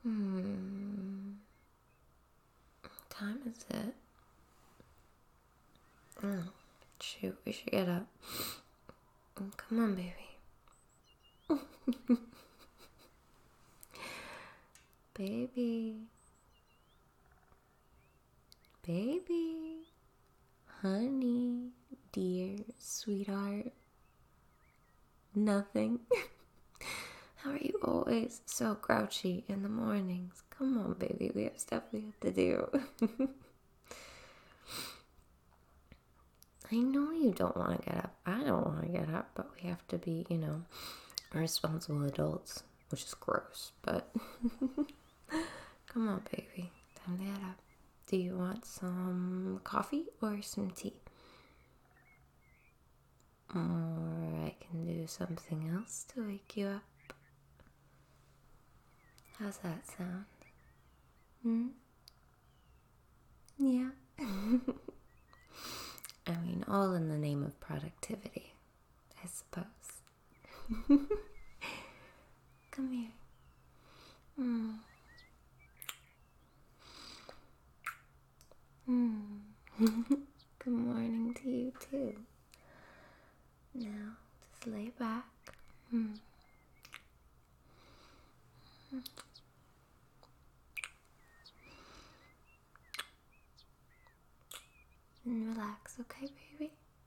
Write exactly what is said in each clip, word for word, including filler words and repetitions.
Hmm. What time is it? Oh, shoot, we should get up. Come on, baby. Baby. Baby. Honey. Dear. Sweetheart. Nothing. How are you always so grouchy in the mornings? Come on, baby. We have stuff we have to do. I know you don't want to get up. I don't want to get up, but we have to be, you know, responsible adults, which is gross, but come on, baby. Time to get up. Do you want some coffee or some tea? Or I can do something else to wake you up. How's that sound? Hmm? Yeah. I mean, all in the name of productivity, I suppose. Come here. Mm. Mm. Good morning to you, too. Now, just lay back. Mm. And relax, okay, baby?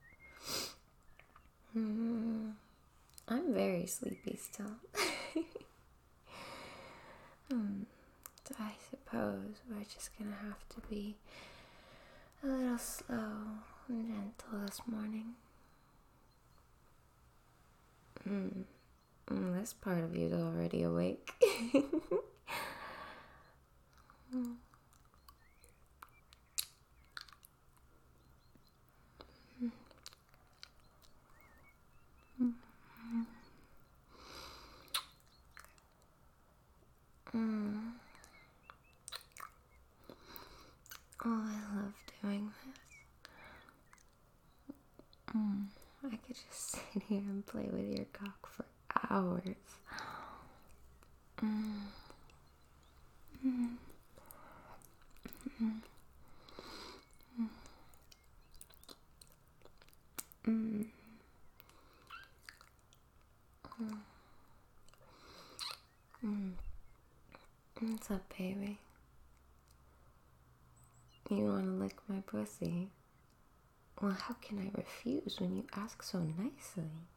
Mm. I'm very sleepy still. Hmm. So I suppose we're just gonna have to be a little slow and gentle this morning. Hmm. Mm, this part of you's already awake. mm. Mm. Oh, I love doing this. Mm. I could just sit here and play with your cock for hours. Mm. Mm. Mm. Mm. Mm. Mm. What's up, baby? You wanna lick my pussy? Well, how can I refuse when you ask so nicely?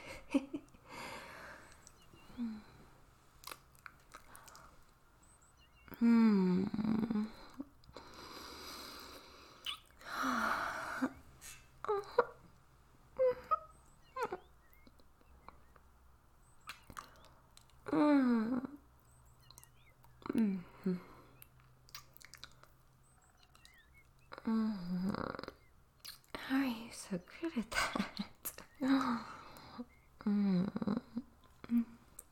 Hmm. Mm. Mm. Mm. How are you so good at that? Mm. Mm.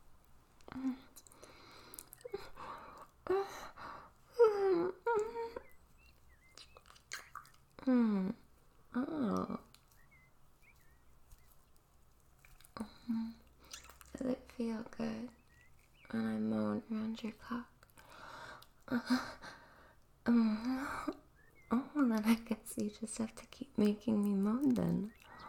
Mm. Oh. Does it feel good when I moan around your cock? Mm. Oh, then I guess you just have to keep making me moan then.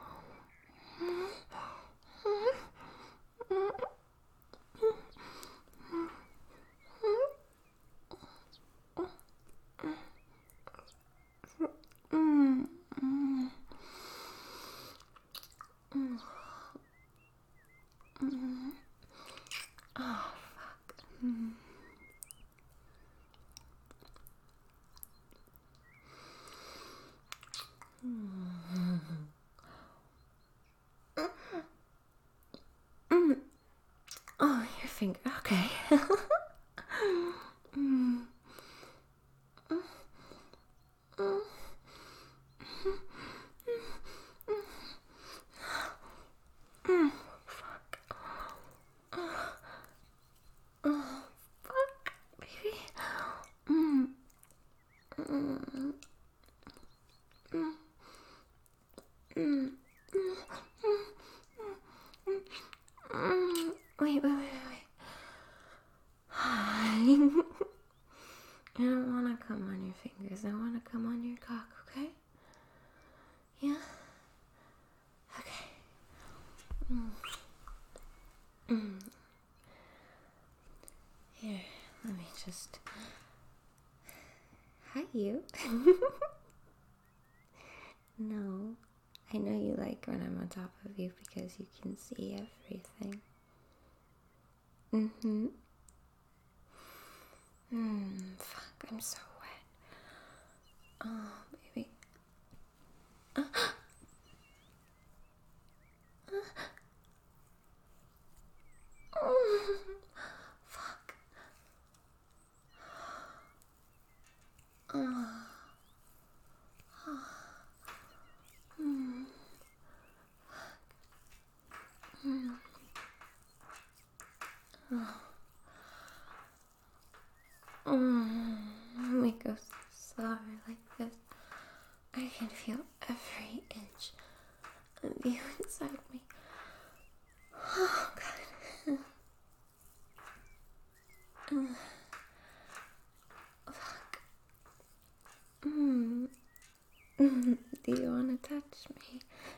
Mm. Mm. Mm. Mm. Oh, fuck. Mm. I don't want to come on your fingers. I want to come on your cock, okay? Yeah? Okay. Mm. Mm. Here, let me just... Hi, you. No, I know you like when I'm on top of you because you can see everything. Mm-hmm. Mm, fuck, I'm so wet. Oh, baby. Uh, uh, oh, fuck. Oh. Mm. Mm. Oh. Mm. Let me go slower like this. I can feel every inch of you inside me. Oh, God. Uh, fuck. Mm. Do you want to touch me?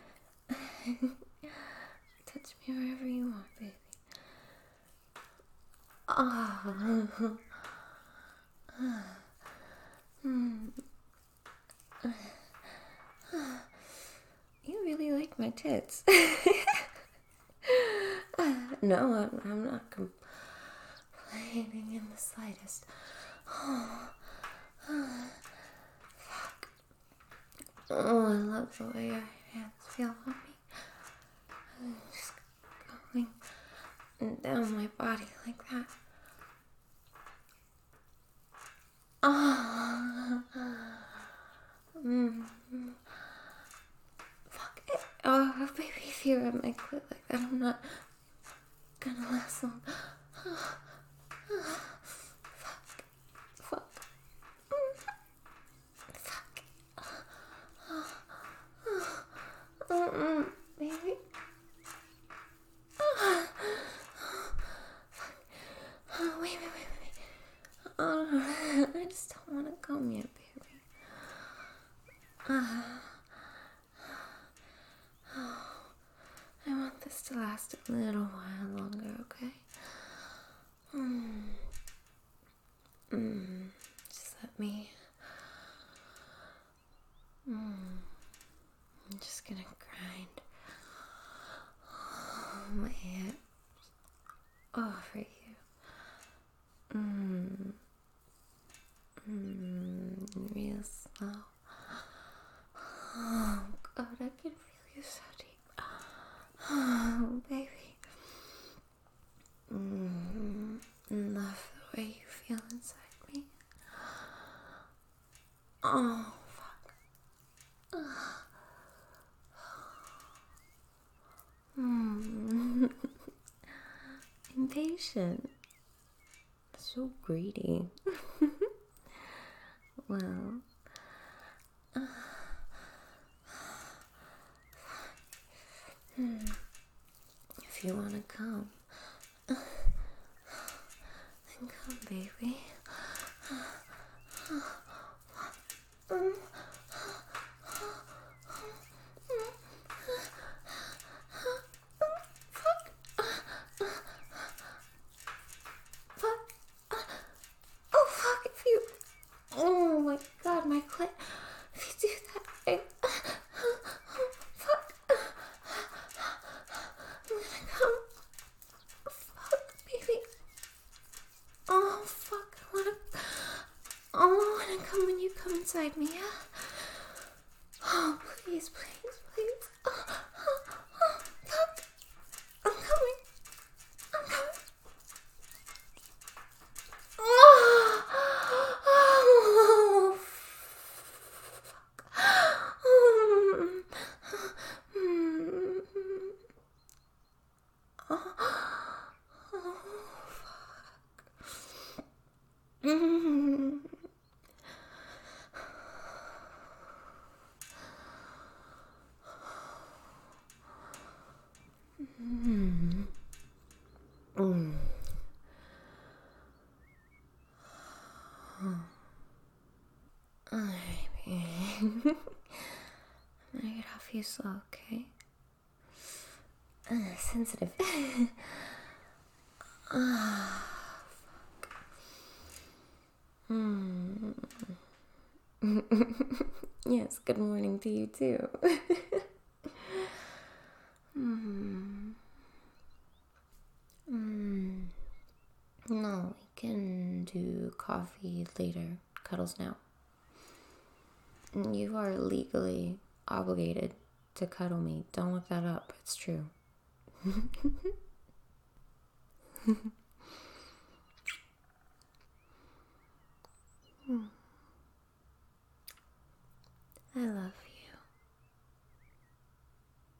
Touch me wherever you want, baby. Oh. Mm. You really like my tits. No, I'm, I'm not complaining in the slightest. Oh. Fuck. Oh, I love the way your hands feel on me. Just going down my body like that. Oh. Mm. Fuck it. Oh, baby, if you're at my clit like that, I'm not gonna last long. Fuck. Fuck. Fuck. Mm-mm, baby. Oh, wait, wait, wait, wait. Oh, I just don't want to come yet, baby. Uh, oh, I want this to last a little while longer, okay? Mm. Mm. Just let me. Mm. I'm just gonna grind oh, my hips over you. Mm. Mm. Real slow. Oh, God, I can feel you so deep. Oh, baby. Mm. Love the way you feel inside me. Oh, fuck. Mm. Impatient. So greedy. Well. Uh, hmm. If you want to come, uh, then come, baby. Mm. Oh, fuck, if you... Oh, my God, my clit. If you do that, I... Oh, fuck. I'm gonna come. Fuck, baby. Oh, fuck, I wanna... Oh, I wanna come when you come inside me, yeah? Oh, please, please, please. Oh, oh, oh, fuck. I'm coming. I'm coming. Oh, oh, fuck. Mm, mm, oh, oh, fuck. Mm. Mm. Mm. Alright, baby. I'm gonna get off you slow, okay? Uh, sensitive. Ah, fuck. Hmm. Yes, good morning to you too. Hmm. Hmm. No, we can do coffee later. Cuddles now. You are legally obligated to cuddle me. Don't look that up. It's true. I love